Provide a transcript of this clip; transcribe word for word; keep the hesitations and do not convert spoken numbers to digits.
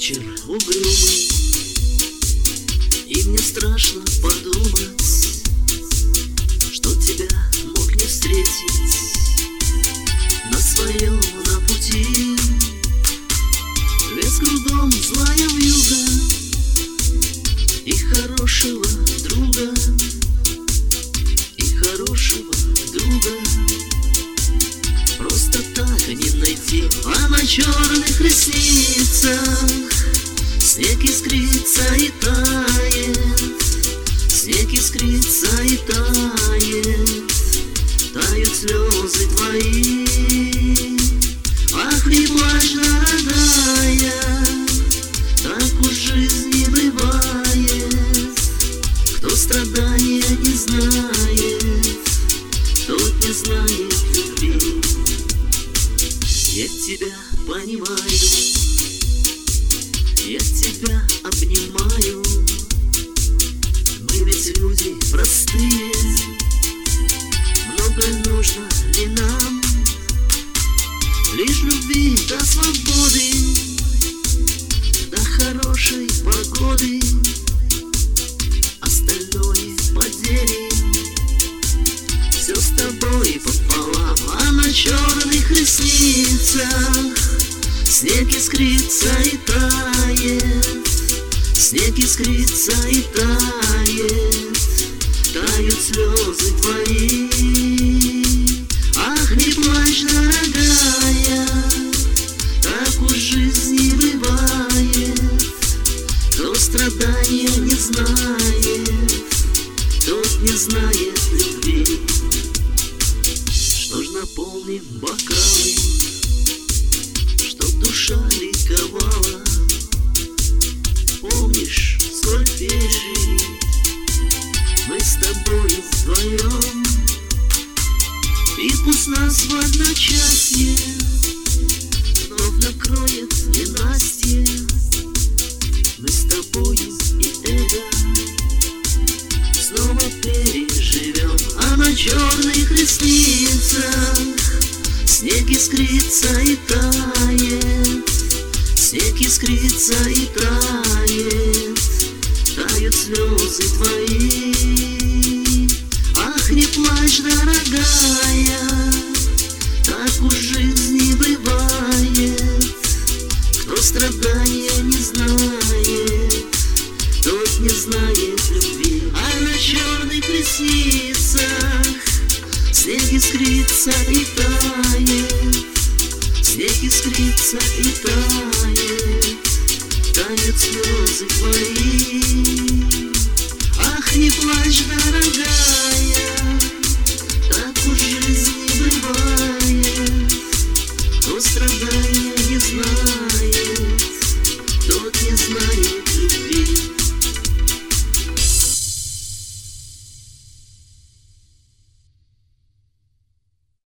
вечер угрюмый, и мне страшно подумать, что тебя мог не встретить на своем на пути. Лес кругом, злая вьюга, и хорошего друга, и хорошего друга просто так не найти. А на черных ресницах снег искрится и тает, снег искрится и тает, тают слезы твои. Ах, не плачь, дорогая, так уж жизни бывает. Кто страдания не знает, тот не знает любви. Я тебя понимаю, я тебя обнимаю. Мы ведь люди простые, много нужно ли нам? Лишь любви до свободы, до хорошей погоды, остальное поделим. Все с тобой пополам. А на черных ресницах снег искрится и тает, снег искрится и тает, тают слезы твои. Ах, не плачь, дорогая, так уж жизни бывает. Кто страдания не знает, тот не знает любви. Что ж, наполним бокалы, чтоб душа ликовала. Помнишь, сколь пережили мы с тобою вдвоем, и пусть нас в одночасье вновь накроет ненастье. Мы с тобою и эго снова переживем. А на черных ресницах снег искрится и тает, снег искрится и тает, тают слезы твои. Ах, не плачь, дорогая, так уж жизни бывает. Кто страдания не знает, тот не знает любви. А на черных ресницах снег искрится и тает, снег искрится и тает, тают слезы твои. Ах, не плачь, дорогая,